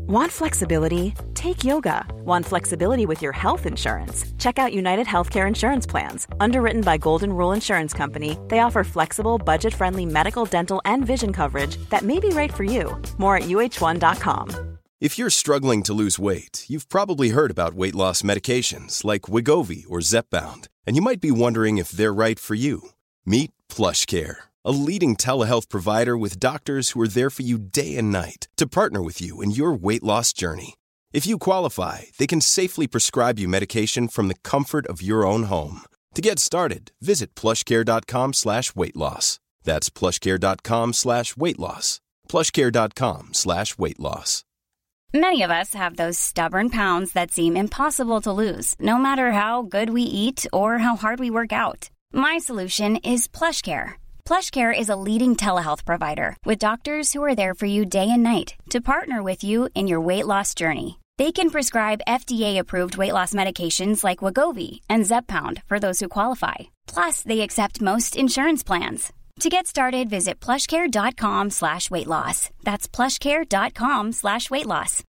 Want flexibility? Take yoga. Want flexibility with your health insurance? Check out United Healthcare Insurance Plans. Underwritten by Golden Rule Insurance Company, they offer flexible, budget-friendly medical, dental, and vision coverage that may be right for you. More at uh1.com. If you're struggling to lose weight, you've probably heard about weight loss medications like Wegovy or Zepbound, and you might be wondering if they're right for you. Meet PlushCare, a leading telehealth provider with doctors who are there for you day and night to partner with you in your weight loss journey. If you qualify, they can safely prescribe you medication from the comfort of your own home. To get started, visit plushcare.com/weightloss. That's plushcare.com/weightloss. plushcare.com/weightloss. Many of us have those stubborn pounds that seem impossible to lose, no matter how good we eat or how hard we work out. My solution is PlushCare. PlushCare is a leading telehealth provider with doctors who are there for you day and night to partner with you in your weight loss journey. They can prescribe FDA-approved weight loss medications like Wegovy and Zepbound for those who qualify. Plus, they accept most insurance plans. To get started, visit plushcare.com/weightloss. That's plushcare.com/weightloss.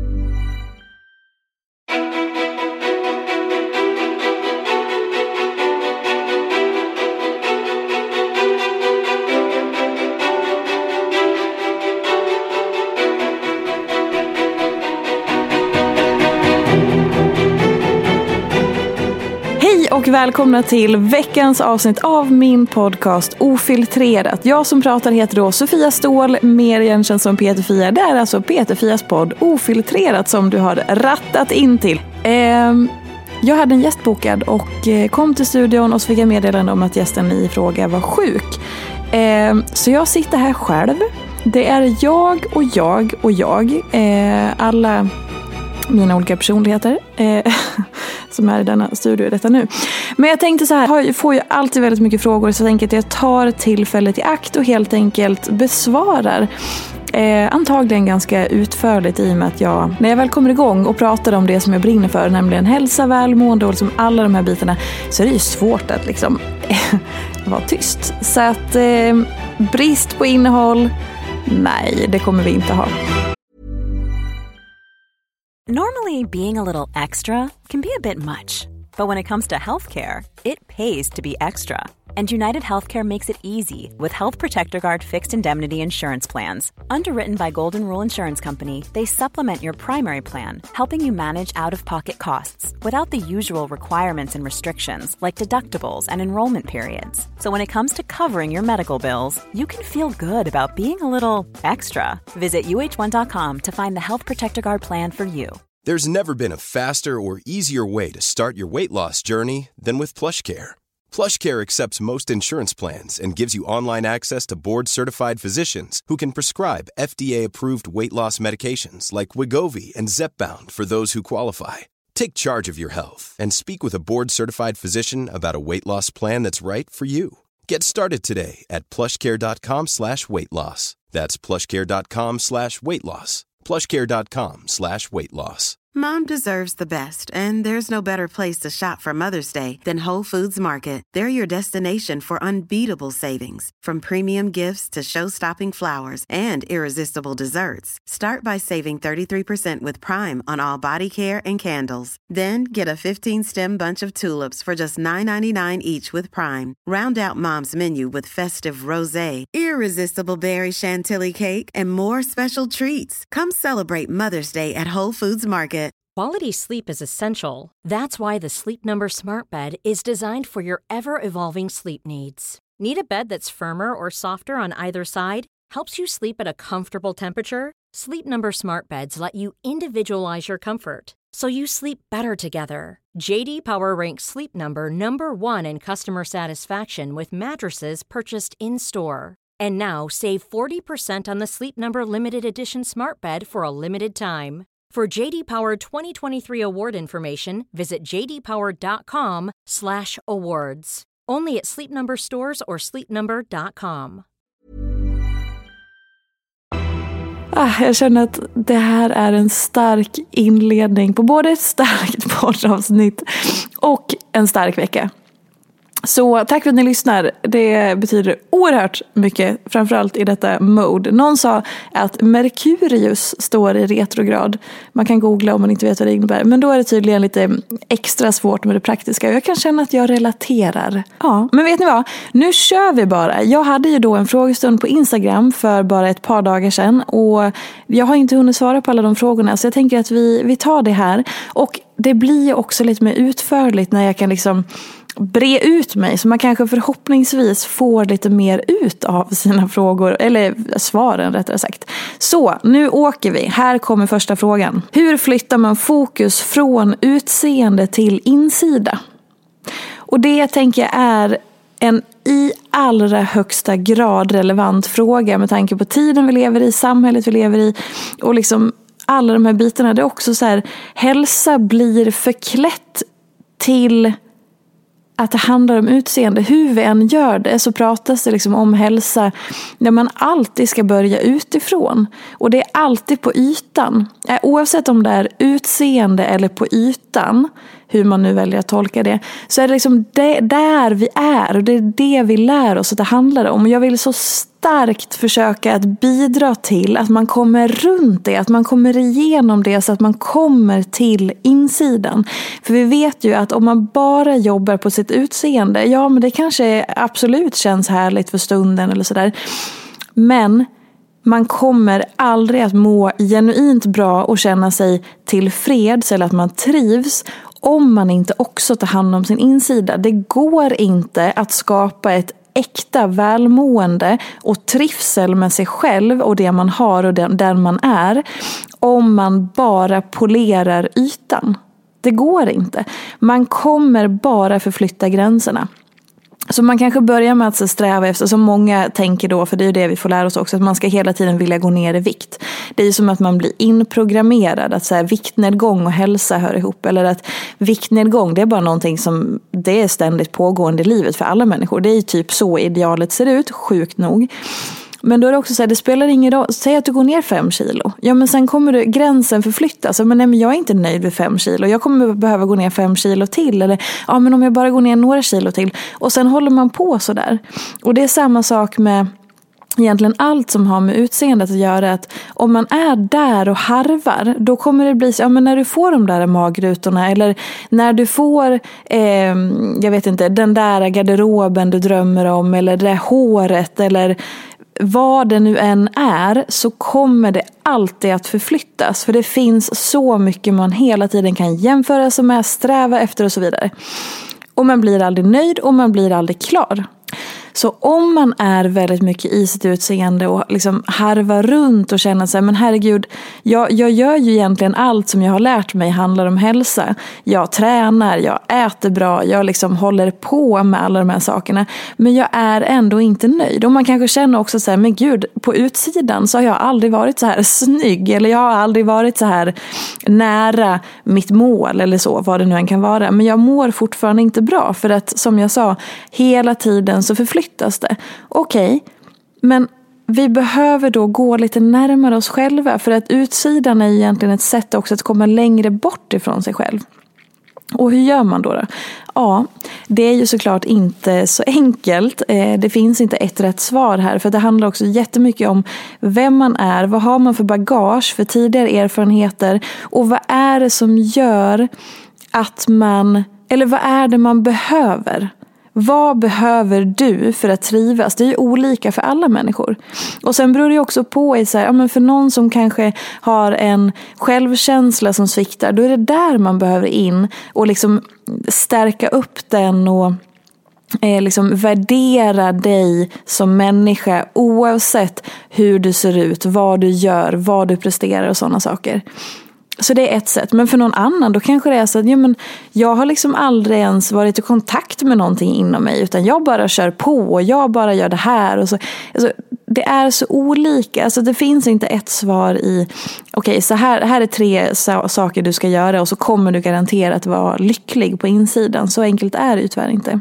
Och välkomna till veckans avsnitt av min podcast Ofiltrerat. Jag som pratar heter då Sofia Ståhl, mer igenkänd som Peter Fia. Det är alltså Peter Fias podd Ofiltrerat som du har rattat in till. Jag hade en gäst bokad och kom till studion och så fick jag meddelande om att gästen i fråga var sjuk. Så jag sitter här själv. Det är jag och jag och jag. Alla mina olika personligheter som är i denna studio i detta nu. Men jag tänkte så här, jag får ju alltid väldigt mycket frågor, så jag tänker att jag tar tillfället i akt och helt enkelt besvarar antagligen ganska utförligt, i och med att jag, när jag väl kommer igång och pratar om det som jag brinner för, nämligen hälsa, välmående och liksom alla de här bitarna, så är det ju svårt att liksom vara tyst. Så att brist på innehåll, nej, det kommer vi inte ha. Normally, being a little extra can be a bit much. But when it comes to healthcare, it pays to be extra. And United Healthcare makes it easy with Health Protector Guard fixed indemnity insurance plans. Underwritten by Golden Rule Insurance Company, they supplement your primary plan, helping you manage out-of-pocket costs without the usual requirements and restrictions like deductibles and enrollment periods. So when it comes to covering your medical bills, you can feel good about being a little extra. Visit uh1.com to find the Health Protector Guard plan for you. There's never been a faster or easier way to start your weight loss journey than with PlushCare. PlushCare accepts most insurance plans and gives you online access to board-certified physicians who can prescribe FDA-approved weight loss medications like Wegovy and Zepbound for those who qualify. Take charge of your health and speak with a board-certified physician about a weight loss plan that's right for you. Get started today at plushcare.com/weightloss. That's plushcare.com/weightloss. plushcare.com/weightloss. Mom deserves the best, and there's no better place to shop for Mother's Day than Whole Foods Market. They're your destination for unbeatable savings, from premium gifts to show-stopping flowers and irresistible desserts. Start by saving 33% with Prime on all body care and candles. Then get a 15-stem bunch of tulips for just $9.99 each with Prime. Round out Mom's menu with festive rosé, irresistible berry chantilly cake, and more special treats. Come celebrate Mother's Day at Whole Foods Market. Quality sleep is essential. That's why the Sleep Number Smart Bed is designed for your ever-evolving sleep needs. Need a bed that's firmer or softer on either side? Helps you sleep at a comfortable temperature? Sleep Number Smart Beds let you individualize your comfort, so you sleep better together. J.D. Power ranks Sleep Number #1 in customer satisfaction with mattresses purchased in-store. And now, save 40% on the Sleep Number Limited Edition Smart Bed for a limited time. For J.D. Power 2023 award information, visit jdpower.com/awards. Only at Sleep Number stores or sleepnumber.com. Jag känner att det här är en stark inledning på både ett starkt poddavsnitt och en stark vecka. Så tack för att ni lyssnar. Det betyder oerhört mycket, framförallt i detta mode. Någon sa att Merkurius står i retrograd. Man kan googla om man inte vet vad det innebär. Men då är det tydligen lite extra svårt med det praktiska. Jag kan känna att jag relaterar. Ja, men vet ni vad? Nu kör vi bara. Jag hade ju då en frågestund på Instagram för bara ett par dagar sedan. Och jag har inte hunnit svara på alla de frågorna. Så jag tänker att vi tar det här. Och det blir också lite mer utförligt när jag kan liksom bre ut mig, så man kanske förhoppningsvis får lite mer ut av sina frågor, eller svaren rättare sagt. Så, nu åker vi. Här kommer första frågan. Hur flyttar man fokus från utseende till insida? Och det tänker jag är en i allra högsta grad relevant fråga med tanke på tiden vi lever i, samhället vi lever i och liksom alla de här bitarna. Det är också så här, hälsa blir förklätt till att det handlar om utseende. Hur vi än gör det så pratas det liksom om hälsa när man alltid ska börja utifrån. Och det är alltid på ytan. Oavsett om det är utseende eller på ytan, hur man nu väljer att tolka det, så är det liksom där vi är. Och det är det vi lär oss att det handlar om. Och jag vill så starkt försöka att bidra till att man kommer runt det, att man kommer igenom det så att man kommer till insidan. För vi vet ju att om man bara jobbar på sitt utseende, ja men det kanske absolut känns härligt för stunden eller sådär. Men man kommer aldrig att må genuint bra och känna sig tillfreds eller att man trivs om man inte också tar hand om sin insida. Det går inte att skapa ett äkta välmående och trivsel med sig själv och det man har och den man är om man bara polerar ytan. Det går inte. Man kommer bara förflytta gränserna. Så man kanske börjar med att sträva efter, som många tänker då, för det är ju det vi får lära oss också, att man ska hela tiden vilja gå ner i vikt. Det är ju som att man blir inprogrammerad att så här, viktnedgång och hälsa hör ihop, eller att viktnedgång, det är bara någonting som det är ständigt pågående i livet för alla människor. Det är ju typ så idealet ser ut, sjukt nog. Men då är det också så här, det spelar ingen roll. Säg att du går ner 5 kilo. Ja, men sen kommer gränsen förflyttas. Men nej, men jag är inte nöjd med 5 kilo. Jag kommer behöva gå ner 5 kilo till. Eller ja, men om jag bara går ner några kilo till. Och sen håller man på så där. Och det är samma sak med egentligen allt som har med utseendet att göra, att om man är där och harvar, då kommer det bli så, ja men när du får de där magrutorna eller när du får jag vet inte, den där garderoben du drömmer om eller det håret eller vad det nu än är, så kommer det alltid att förflyttas, för det finns så mycket man hela tiden kan jämföra sig med, sträva efter och så vidare. Och man blir aldrig nöjd och man blir aldrig klar. Så om man är väldigt mycket i sitt utseende och liksom harvar runt och känner sig, men herregud, jag gör ju egentligen allt som jag har lärt mig handlar om hälsa. Jag tränar, jag äter bra, jag liksom håller på med alla de här sakerna. Men jag är ändå inte nöjd. Och man kanske känner också så här, men gud, på utsidan så har jag aldrig varit så här snygg. Eller jag har aldrig varit så här nära mitt mål eller så, vad det nu än kan vara. Men jag mår fortfarande inte bra, för att som jag sa, hela tiden så förflyttas det. Okej, men vi behöver då gå lite närmare oss själva, för att utsidan är egentligen ett sätt också att komma längre bort ifrån sig själv. Och hur gör man då? Ja, det är ju såklart inte så enkelt. Det finns inte ett rätt svar här, för det handlar också jättemycket om vem man är, vad har man för bagage, för tidigare erfarenheter, och vad är det som gör att man, eller vad är det man behöver? Vad behöver du för att trivas? Det är ju olika för alla människor. Och sen beror det också på i så här, ja, men för någon som kanske har en självkänsla som sviktar, då är det där man behöver in och liksom stärka upp den och liksom värdera dig som människa oavsett hur du ser ut, vad du gör, vad du presterar och sådana saker. Så det är ett sätt. Men för någon annan då kanske det är så att ja, men jag har liksom aldrig ens varit i kontakt med någonting inom mig, utan jag bara kör på och jag bara gör det här. Och så. Alltså, det är så olika. Alltså, det finns inte ett svar i okej, så här är 3 saker du ska göra och så kommer du garanterat vara lycklig på insidan. Så enkelt är det ju tyvärr inte.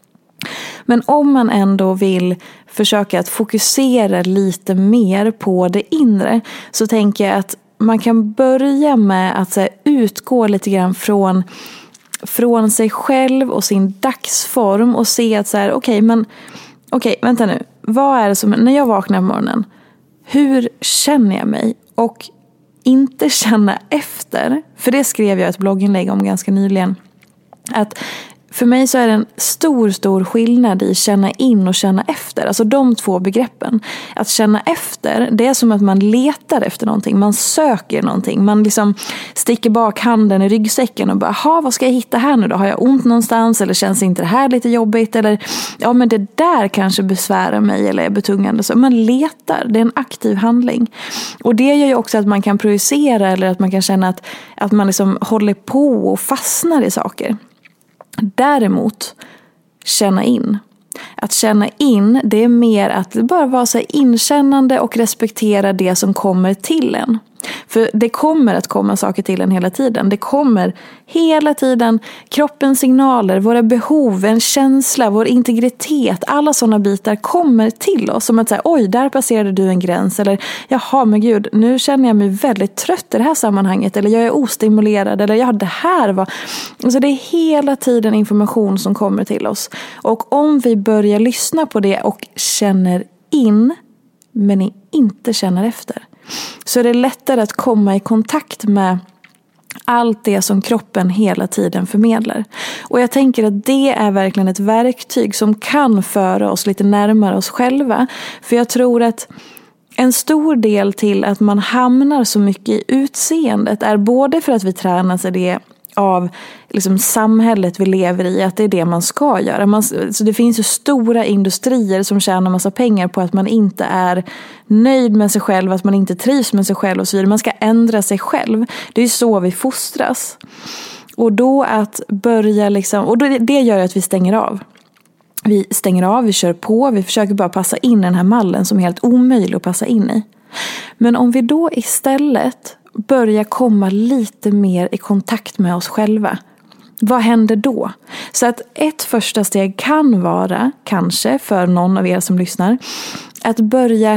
Men om man ändå vill försöka att fokusera lite mer på det inre, så tänker jag att man kan börja med att så här, utgå lite grann från från sig själv och sin dagsform och se att så här, okej, vänta nu. Vad är det som, när jag vaknar på morgonen, hur känner jag mig? Och inte känna efter, för det skrev jag ett blogginlägg om ganska nyligen, att för mig så är det en stor skillnad i känna in och känna efter. Alltså de två begreppen. Att känna efter, det är som att man letar efter någonting. Man söker någonting. Man liksom sticker bak handen i ryggsäcken och bara, vad ska jag hitta här nu då? Har jag ont någonstans? Eller känns inte det här lite jobbigt? Eller, ja men det där kanske besvärar mig eller är betungande. Så man letar, det är en aktiv handling. Och det gör ju också att man kan projicera eller att man kan känna att man liksom håller på och fastnar i saker. Däremot, känna in. Att känna in, det är mer att bara vara så inkännande och respektera det som kommer till en. För det kommer att komma saker till en hela tiden. Det kommer hela tiden kroppens signaler, våra behov, en känsla, vår integritet. Alla sådana bitar kommer till oss. Som att säga, oj, där passerade du en gräns. Eller, jaha, men gud, nu känner jag mig väldigt trött i det här sammanhanget. Eller jag är ostimulerad. Eller ja, det här var... Alltså det är hela tiden information som kommer till oss. Och om vi börjar lyssna på det och känner in, men inte känner efter, så är det lättare att komma i kontakt med allt det som kroppen hela tiden förmedlar. Och jag tänker att det är verkligen ett verktyg som kan föra oss lite närmare oss själva. För jag tror att en stor del till att man hamnar så mycket i utseendet är både för att vi tränar sig det av liksom samhället vi lever i, att det är det man ska göra. Så det finns ju stora industrier som tjänar massa pengar på att man inte är nöjd med sig själv, att man inte trivs med sig själv och så vidare. Man ska ändra sig själv. Det är ju så vi fostras. Och då att börja liksom, och det gör att vi stänger av. Vi stänger av, vi kör på, vi försöker bara passa in i den här mallen som är helt omöjlig att passa in i. Men om vi då istället börja komma lite mer i kontakt med oss själva, vad händer då? Så att ett första steg kan vara, kanske för någon av er som lyssnar, att börja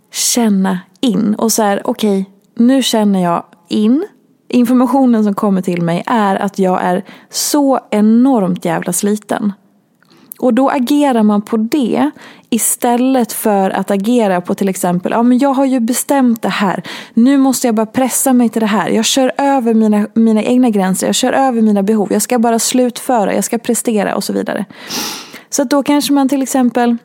känna in och så här, okej, nu känner jag in. Informationen som kommer till mig är att jag är så enormt jävla sliten. Och då agerar man på det istället för att agera på till exempel, ja men jag har ju bestämt det här. Nu måste jag bara pressa mig till det här. Jag kör över mina egna gränser. Jag kör över mina behov. Jag ska bara slutföra. Jag ska prestera och så vidare. Så att då kanske man till exempel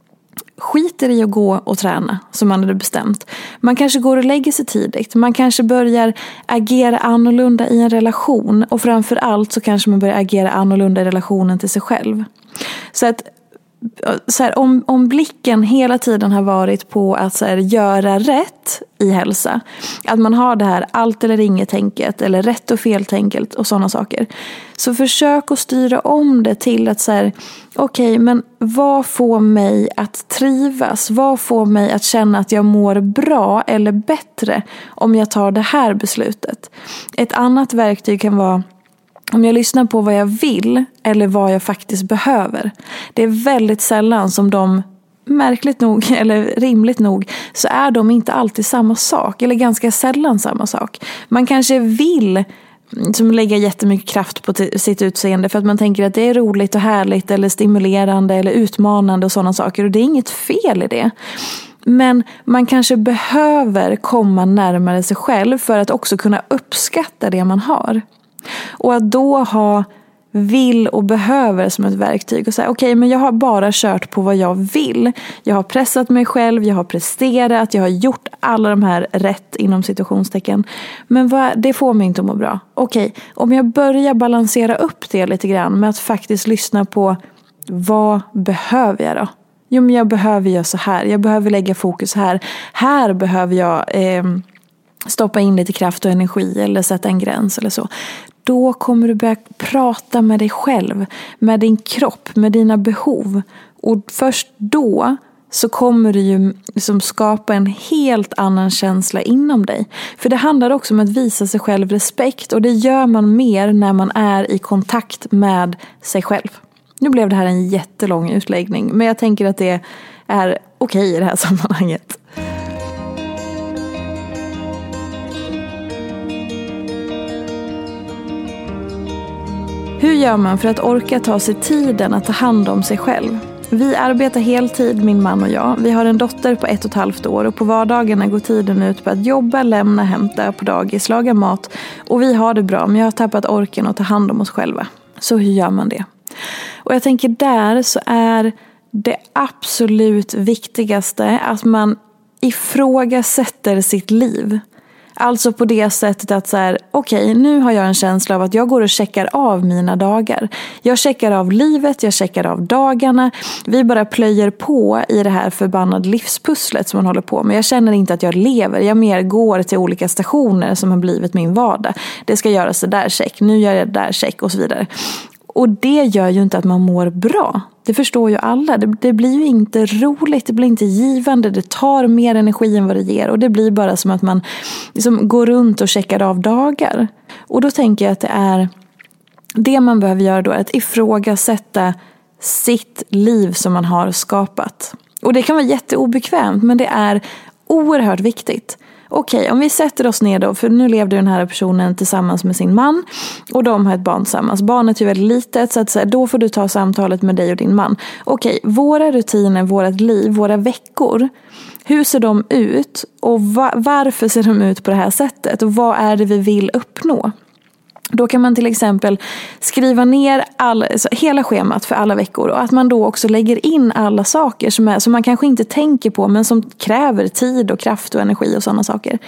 skiter i att gå och träna som man hade bestämt. Man kanske går och lägger sig tidigt. Man kanske börjar agera annorlunda i en relation. Och framförallt så kanske man börjar agera annorlunda i relationen till sig själv. Så att om blicken hela tiden har varit på att göra rätt i hälsa, att man har det här allt eller inget tänket eller rätt och fel tänket och sådana saker, så försök att styra om det till att okej, men vad får mig att trivas? Vad får mig att känna att jag mår bra eller bättre om jag tar det här beslutet? Ett annat verktyg kan vara om jag lyssnar på vad jag vill eller vad jag faktiskt behöver. Det är väldigt sällan som de, märkligt nog eller rimligt nog, så är de inte alltid samma sak. Eller ganska sällan samma sak. Man kanske vill som lägga jättemycket kraft på sitt utseende för att man tänker att det är roligt och härligt eller stimulerande eller utmanande och sådana saker. Och det är inget fel i det. Men man kanske behöver komma närmare sig själv för att också kunna uppskatta det man har. Och att då ha vill och behöver som ett verktyg och säga okej, men jag har bara kört på vad jag vill. Jag har pressat mig själv, jag har presterat, jag har gjort alla de här rätt inom situationstecken. Men det får mig inte att må bra. Okej, om jag börjar balansera upp det lite grann med att faktiskt lyssna på vad behöver jag då? Jo, men jag behöver göra så här. Jag behöver lägga fokus här. Här behöver jag stoppa in lite kraft och energi eller sätta en gräns eller så. Då kommer du börja prata med dig själv, med din kropp, med dina behov. Och först då så kommer du ju liksom skapa en helt annan känsla inom dig. För det handlar också om att visa sig själv respekt, och det gör man mer när man är i kontakt med sig själv. Nu blev det här en jättelång utläggning, men jag tänker att det är okej i det här sammanhanget. Hur gör man för att orka ta sig tiden att ta hand om sig själv? Vi arbetar heltid, min man och jag. Vi har en dotter på 1,5 år och på vardagarna går tiden ut på att jobba, lämna, hämta på dagis, laga mat. Och vi har det bra, men jag har tappat orken att ta hand om oss själva. Så hur gör man det? Och jag tänker där så är det absolut viktigaste att man ifrågasätter sitt liv. Alltså på det sättet att så här, okej, nu har jag en känsla av att jag går och checkar av mina dagar. Jag checkar av livet, jag checkar av dagarna. Vi bara plöjer på i det här förbannade livspusslet som man håller på med. Jag känner inte att jag lever. Jag mer går till olika stationer som har blivit min vardag. Det ska göras det där check, nu gör jag det där check och så vidare. Och det gör ju inte att man mår bra. Det förstår ju alla. Det blir ju inte roligt, det blir inte givande. Det tar mer energi än vad det ger. Och det blir bara som att man liksom går runt och checkar av dagar. Och då tänker jag att det man behöver göra då är att ifrågasätta sitt liv som man har skapat. Och det kan vara jätteobekvämt, men det är oerhört viktigt. Okej, om vi sätter oss ner då, för nu levde den här personen tillsammans med sin man och de har ett barn tillsammans. Barnet är ju väldigt litet så att då får du ta samtalet med dig och din man. Okej, våra rutiner, vårt liv, våra veckor, hur ser de ut och varför ser de ut på det här sättet och vad är det vi vill uppnå? Då kan man till exempel skriva ner hela schemat för alla veckor och att man då också lägger in alla saker som man kanske inte tänker på men som kräver tid och kraft och energi och sådana saker.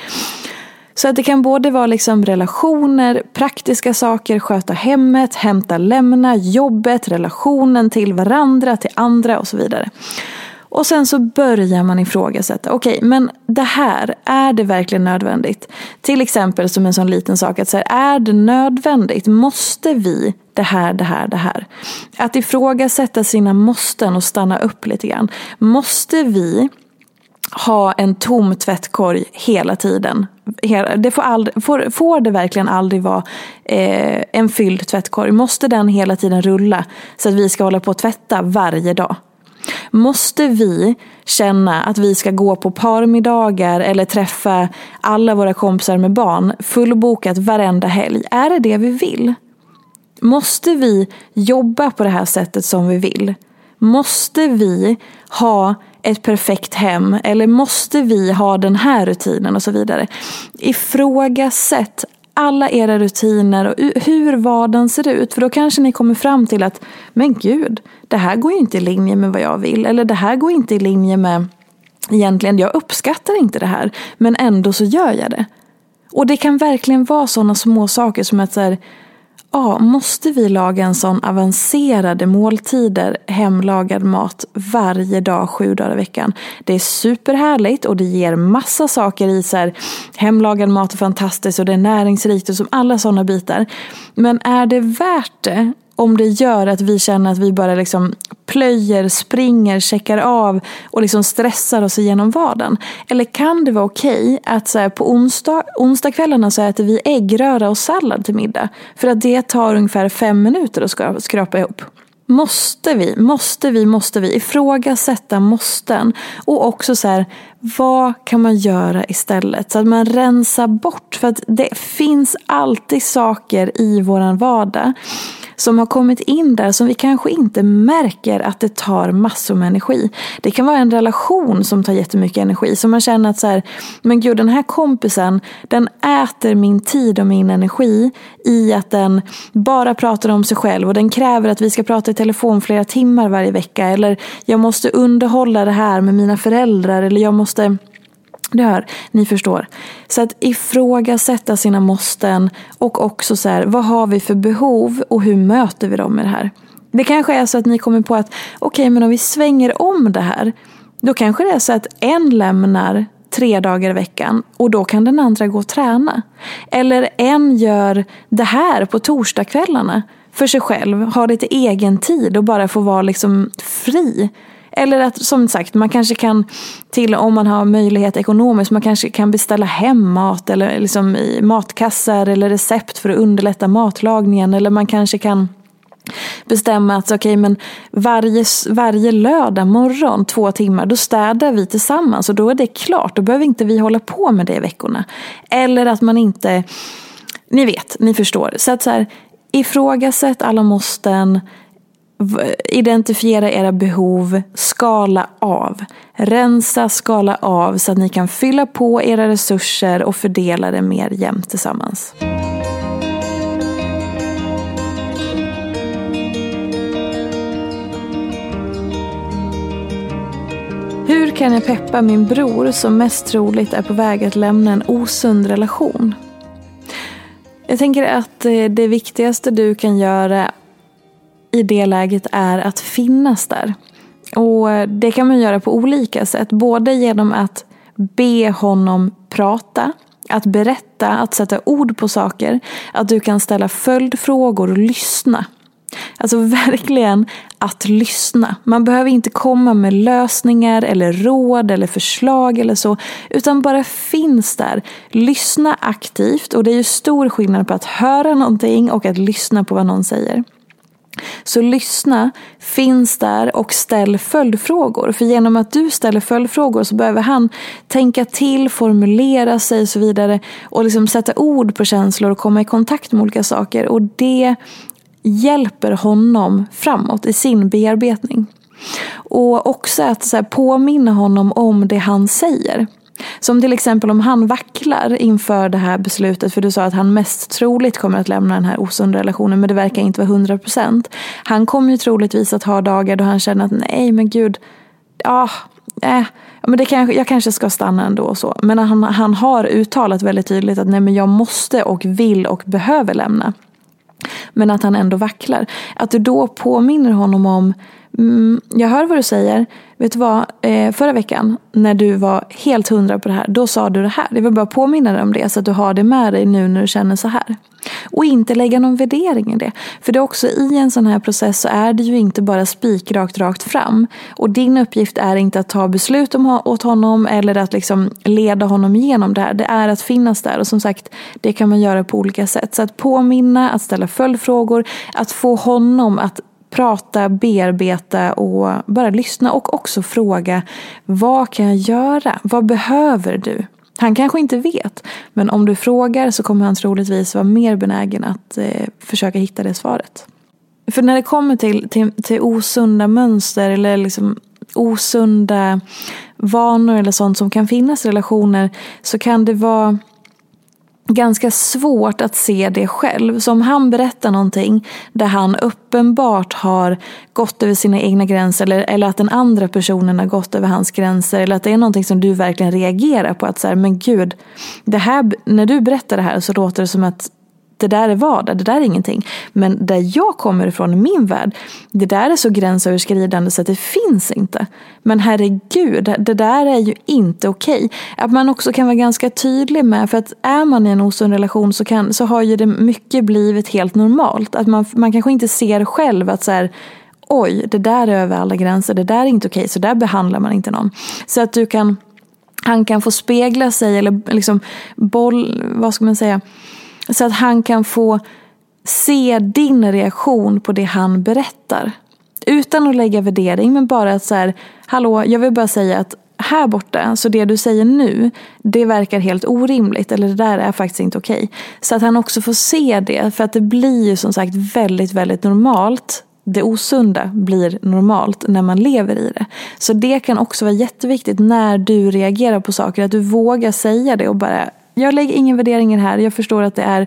Så att det kan både vara liksom relationer, praktiska saker, sköta hemmet, hämta, lämna, jobbet, relationen till varandra, till andra och så vidare. Och sen så börjar man ifrågasätta. Okej, men det här, är det verkligen nödvändigt? Till exempel som en sån liten sak att säga, är det nödvändigt? Måste vi det här? Att ifrågasätta sina måsten och stanna upp lite grann. Måste vi ha en tom tvättkorg hela tiden? Det får det verkligen aldrig vara en fylld tvättkorg? Måste den hela tiden rulla så att vi ska hålla på att tvätta varje dag? Måste vi känna att vi ska gå på parmiddagar eller träffa alla våra kompisar med barn fullbokat varenda helg? Är det vi vill? Måste vi jobba på det här sättet som vi vill? Måste vi ha ett perfekt hem? Eller måste vi ha den här rutinen och så vidare? Ifrågasätt alla era rutiner och hur vardagen ser ut. För då kanske ni kommer fram till att, men gud, det här går ju inte i linje med vad jag vill. Eller det här går inte i linje med, egentligen, jag uppskattar inte det här. Men ändå så gör jag det. Och det kan verkligen vara sådana små saker som att så här, måste vi laga en sån avancerade måltider, hemlagad mat varje dag, 7 dagar i veckan? Det är superhärligt och det ger massa saker i så här, hemlagad mat är fantastiskt och det är näringsrikt och som alla sådana bitar. Men är det värt det om det gör att vi känner att vi bara liksom plöjer, springer, checkar av och liksom stressar oss igenom vardagen? Eller kan det vara okej att så här, på onsdagskvällarna så äter vi äggröra och sallad till middag? För att det tar ungefär 5 minuter att skrapa ihop. Måste vi ifrågasätta måsten? Och också så här, vad kan man göra istället? Så att man rensar bort. För att det finns alltid saker i våran vardag som har kommit in där som vi kanske inte märker att det tar massor med energi. Det kan vara en relation som tar jättemycket energi. Så man känner att så här, men gud, den här kompisen, den äter min tid och min energi i att den bara pratar om sig själv. Och den kräver att vi ska prata i telefon flera timmar varje vecka. Eller jag måste underhålla det här med mina föräldrar. Eller jag måste... ni förstår. Så att ifrågasätta sina måsten och också så här, vad har vi för behov och hur möter vi dem med det här? Det kanske är så att ni kommer på att okej, men om vi svänger om det här, då kanske det är så att en lämnar 3 dagar i veckan och då kan den andra gå och träna. Eller en gör det här på torsdagskvällarna för sig själv, har lite egen tid och bara får vara liksom fri. Eller att, som sagt, man kanske kan om man har möjlighet ekonomiskt, man kanske kan beställa hem mat eller liksom i matkassar eller recept för att underlätta matlagningen. Eller man kanske kan bestämma att okej, men varje lördag morgon 2 timmar, då städar vi tillsammans och då är det klart. Då behöver inte vi hålla på med det i veckorna. Eller att man inte, ni förstår. Så att så här, Ifrågasätt alla måsten. Identifiera era behov. Skala av. Rensa, skala av så att ni kan fylla på era resurser och fördela det mer jämnt tillsammans. Hur kan jag peppa min bror som mest troligt är på väg att lämna en osund relation? Jag tänker att det viktigaste du kan göra i det läget är att finnas där. Och det kan man göra på olika sätt. Både genom att be honom prata, att berätta, att sätta ord på saker. Att du kan ställa följdfrågor och lyssna. Alltså verkligen att lyssna. Man behöver inte komma med lösningar eller råd eller förslag eller så. Utan bara finns där. Lyssna aktivt. Och det är ju stor skillnad på att höra någonting och att lyssna på vad någon säger. Så lyssna, finns där och ställ följdfrågor. För genom att du ställer följdfrågor så behöver han tänka till, formulera sig och så vidare. Och liksom sätta ord på känslor och komma i kontakt med olika saker. Och det hjälper honom framåt i sin bearbetning. Och också att så här, påminna honom om det han säger. Som till exempel om han vacklar inför det här beslutet. För du sa att han mest troligt kommer att lämna den här osunda relationen. Men det verkar inte vara 100%. Han kommer ju troligtvis att ha dagar då han känner att nej men gud. Men jag kanske ska stanna ändå och så. Men han har uttalat väldigt tydligt att nej men jag måste och vill och behöver lämna. Men att han ändå vacklar. Att du då påminner honom om jag hör vad du säger. Vet du vad? Förra veckan när du var helt 100 på det här, då sa du det här. Jag vill bara påminna dig om det så att du har det med dig nu när du känner så här. Och inte lägga någon värdering i det. För det är också i en sån här process så är det ju inte bara rakt fram. Och din uppgift är inte att ta beslut åt honom eller att liksom leda honom igenom det här. Det är att finnas där. Och som sagt, det kan man göra på olika sätt. Så att påminna, att ställa följdfrågor, att få honom att prata, bearbeta och bara lyssna och också fråga vad kan jag göra? Vad behöver du? Han kanske inte vet, men om du frågar så kommer han troligtvis vara mer benägen att försöka hitta det svaret. För när det kommer till osunda mönster eller liksom osunda vanor eller sånt som kan finnas i relationer så kan det vara ganska svårt att se det själv. Så om han berättar någonting där han uppenbart har gått över sina egna gränser eller att den andra personen har gått över hans gränser eller att det är någonting som du verkligen reagerar på att så här, men gud, det här, när du berättar det här så låter det som att det där är vardag, det där är ingenting. Men där jag kommer ifrån i min värld, det där är så gränsöverskridande så att det finns inte. Men herregud, det där är ju inte okej. Att man också kan vara ganska tydlig med, för att är man i en osund relation så har ju det mycket blivit helt normalt. Att man kanske inte ser själv att så här, oj, det där är över alla gränser, det där är inte okej, så där behandlar man inte någon. Så att han kan få spegla sig eller liksom vad ska man säga? Så att han kan få se din reaktion på det han berättar. Utan att lägga värdering, men bara att så här, hallå, jag vill bara säga att här borta, så det du säger nu, det verkar helt orimligt. Eller det där är faktiskt inte okej. Så att han också får se det, för att det blir ju som sagt väldigt, väldigt normalt. Det osunda blir normalt när man lever i det. Så det kan också vara jätteviktigt när du reagerar på saker, att du vågar säga det och bara, jag lägger ingen värdering här. Jag förstår att det är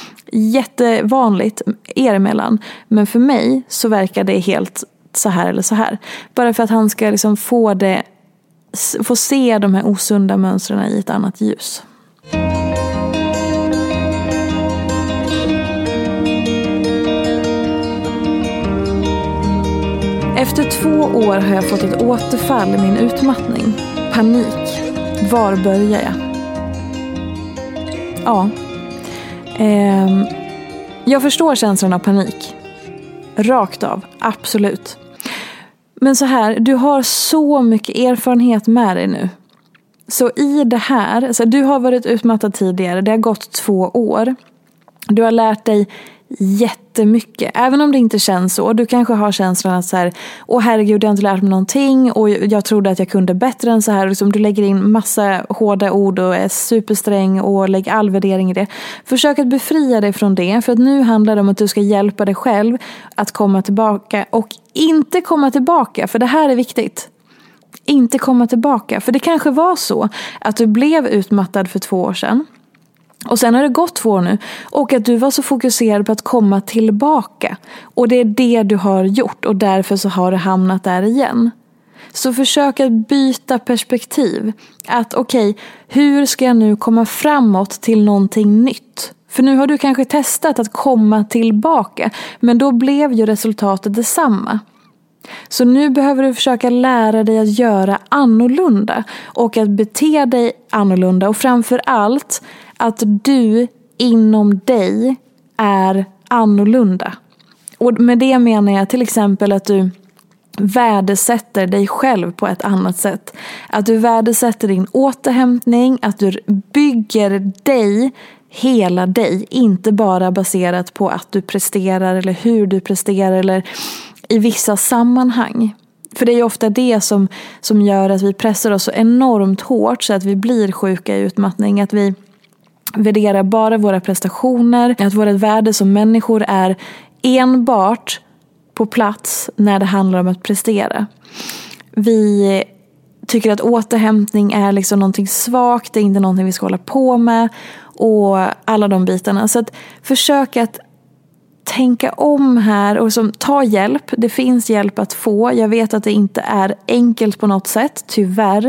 jättevanligt er emellan. Men för mig så verkar det helt så här eller så här. Bara för att han ska liksom få se de här osunda mönstren i ett annat ljus. Efter 2 år har jag fått ett återfall i min utmattning. Panik. Var börjar jag? Ja. Jag förstår känslan av panik. Rakt av, absolut. Men så här, du har så mycket erfarenhet med dig nu. Så i det här, så du har varit utmattad tidigare, det har gått 2 år. Du har lärt dig jättemycket. Även om det inte känns så. Du kanske har känslan att så här, åh herregud, jag har inte lärt mig någonting och jag trodde att jag kunde bättre än så här. Liksom, du lägger in massa hårda ord och är supersträng och lägger all värdering i det. Försök att befria dig från det, för att nu handlar det om att du ska hjälpa dig själv att komma tillbaka och inte komma tillbaka, för det här är viktigt. Inte komma tillbaka, för det kanske var så att du blev utmattad för 2 år sedan. Och sen har det gått 2 år nu och att du var så fokuserad på att komma tillbaka. Och det är det du har gjort och därför så har du hamnat där igen. Så försök att byta perspektiv. Att okej, hur ska jag nu komma framåt till någonting nytt? För nu har du kanske testat att komma tillbaka, men då blev ju resultatet detsamma. Så nu behöver du försöka lära dig att göra annorlunda och att bete dig annorlunda, och framför allt att du inom dig är annorlunda. Och med det menar jag till exempel att du värdesätter dig själv på ett annat sätt. Att du värdesätter din återhämtning, att du bygger dig, hela dig, inte bara baserat på att du presterar eller hur du presterar eller i vissa sammanhang. För det är ju ofta det som gör att vi pressar oss så enormt hårt så att vi blir sjuka i utmattning. Att vi värderar bara våra prestationer. Att vårt värde som människor är enbart på plats när det handlar om att prestera. Vi tycker att återhämtning är liksom någonting svagt. Det är inte någonting vi ska hålla på med. Och alla de bitarna. Så att försök att tänka om här och ta hjälp. Det finns hjälp att få. Jag vet att det inte är enkelt på något sätt, tyvärr.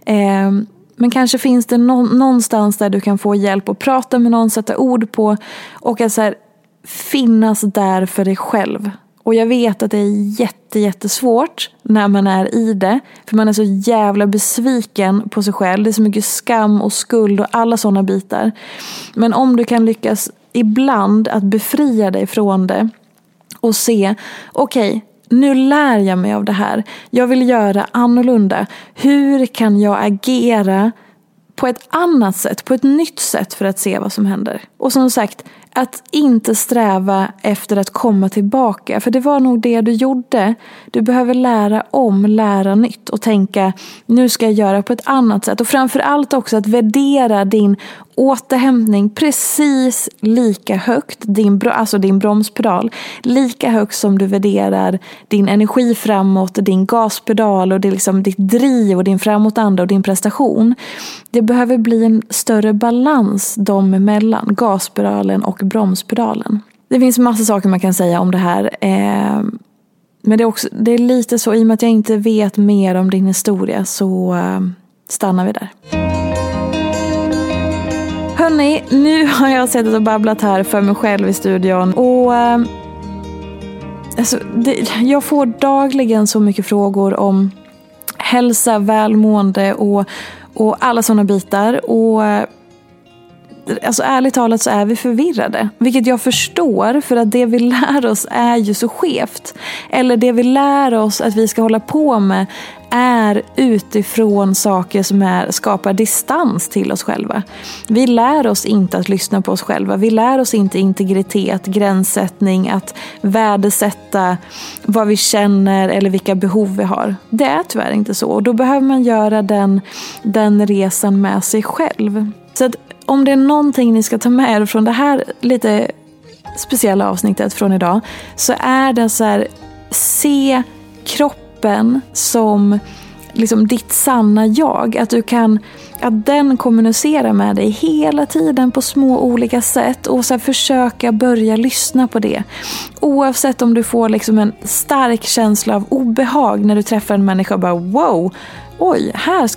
Men kanske finns det någonstans där du kan få hjälp och prata med någon, sätta ord på och att så här, finnas där för dig själv. Och jag vet att det är jättesvårt när man är i det. För man är så jävla besviken på sig själv. Det är så mycket skam och skuld och alla sådana bitar. Men om du kan lyckas ibland att befria dig från det och se, okej, nu lär jag mig av det här. Jag vill göra annorlunda. Hur kan jag agera på ett annat sätt, på ett nytt sätt för att se vad som händer? Och som sagt, att inte sträva efter att komma tillbaka. För det var nog det du gjorde. Du behöver lära nytt och tänka, nu ska jag göra på ett annat sätt. Och framförallt också att värdera din återhämtning precis lika högt, din bromspedal, lika högt som du värderar din energi framåt, din gaspedal och det liksom ditt driv och din framåtanda och din prestation. Det behöver bli en större balans dem emellan, gaspedalen och bromspedalen. Det finns massa saker man kan säga om det här. Men det är lite så, i och med att jag inte vet mer om din historia så stannar vi där. Hörrni, nu har jag suttit och babblat här för mig själv i studion. Och jag får dagligen så mycket frågor om hälsa, välmående och alla sådana bitar. Och alltså ärligt talat så är vi förvirrade. Vilket jag förstår, för att det vi lär oss är ju så skevt. Eller det vi lär oss att vi ska hålla på med är utifrån saker som skapar distans till oss själva. Vi lär oss inte att lyssna på oss själva. Vi lär oss inte integritet, gränssättning, att värdesätta vad vi känner eller vilka behov vi har. Det är tyvärr inte så. Och då behöver man göra den resan med sig själv. Så att om det är någonting ni ska ta med er från det här lite speciella avsnittet från idag, så är det så här: se kroppen som liksom ditt sanna jag. Att den kommunicerar med dig hela tiden på små olika sätt, och så här, försöka börja lyssna på det. Oavsett om du får liksom en stark känsla av obehag när du träffar en människa och bara wow, oj,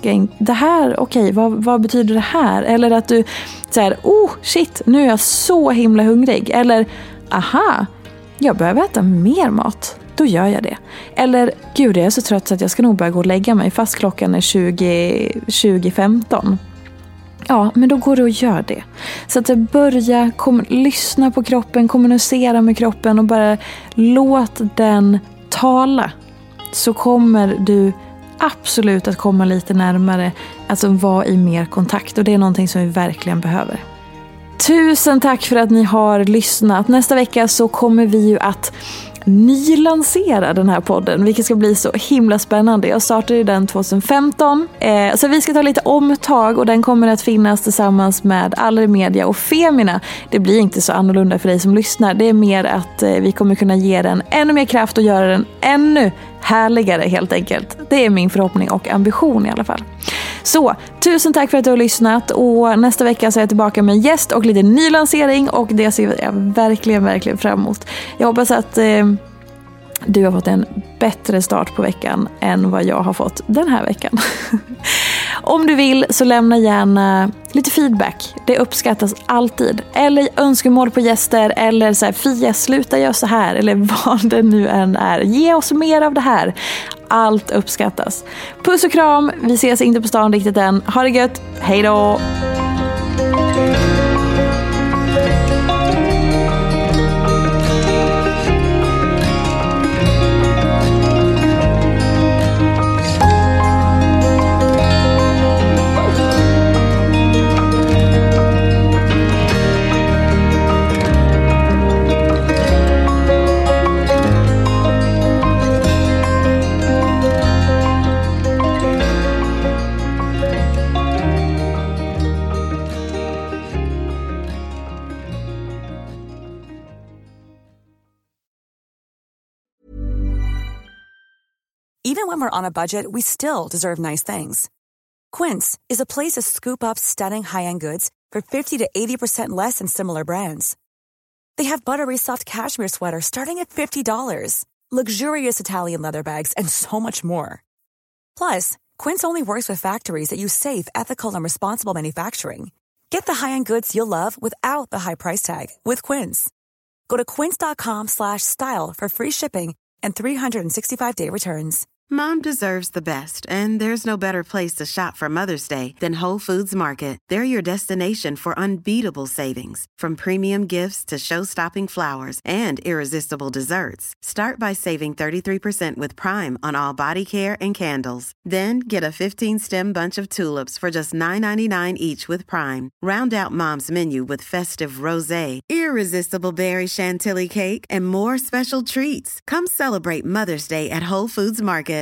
vad betyder det här? Eller att du säger, shit, nu är jag så himla hungrig. Eller, aha, jag behöver äta mer mat. Då gör jag det. Eller, gud, jag är så trött så att jag ska nog börja gå och lägga mig fast klockan är 20:15. Ja, men då går det och gör det. Så att börja lyssna på kroppen, kommunicera med kroppen och bara låt den tala. Så kommer du absolut att komma lite närmare, alltså vara i mer kontakt, och det är någonting som vi verkligen behöver. Tusen tack för att ni har lyssnat. Nästa vecka så kommer vi ju att nylansera den här podden, vilket ska bli så himla spännande. Jag startade ju den 2015, så vi ska ta lite omtag och den kommer att finnas tillsammans med Allermedia och Femina. Det blir inte så annorlunda för dig som lyssnar. Det är mer att vi kommer kunna ge den ännu mer kraft och göra den ännu härligare helt enkelt. Det är min förhoppning och ambition i alla fall. Så, tusen tack för att du har lyssnat och nästa vecka så är jag tillbaka med en gäst och lite nylansering och det ser jag verkligen fram emot. Jag hoppas att du har fått en bättre start på veckan än vad jag har fått den här veckan. Om du vill så lämna gärna lite feedback. Det uppskattas alltid. Eller önskemål på gäster eller så här, Fia, sluta göra så här. Eller vad det nu än är. Ge oss mer av det här. Allt uppskattas. Puss och kram. Vi ses inte på stan riktigt än. Ha det gött. Hej då! Even when we're on a budget, we still deserve nice things. Quince is a place to scoop up stunning high-end goods for 50 to 80% less than similar brands. They have buttery soft cashmere sweaters starting at $50, luxurious Italian leather bags, and so much more. Plus, Quince only works with factories that use safe, ethical, and responsible manufacturing. Get the high-end goods you'll love without the high price tag with Quince. Go to quince.com/style for free shipping and 365-day returns. Mom deserves the best, and there's no better place to shop for Mother's Day than Whole Foods Market. They're your destination for unbeatable savings, from premium gifts to show-stopping flowers and irresistible desserts. Start by saving 33% with Prime on all body care and candles. Then get a 15-stem bunch of tulips for just $9.99 each with Prime. Round out Mom's menu with festive rosé, irresistible berry chantilly cake, and more special treats. Come celebrate Mother's Day at Whole Foods Market.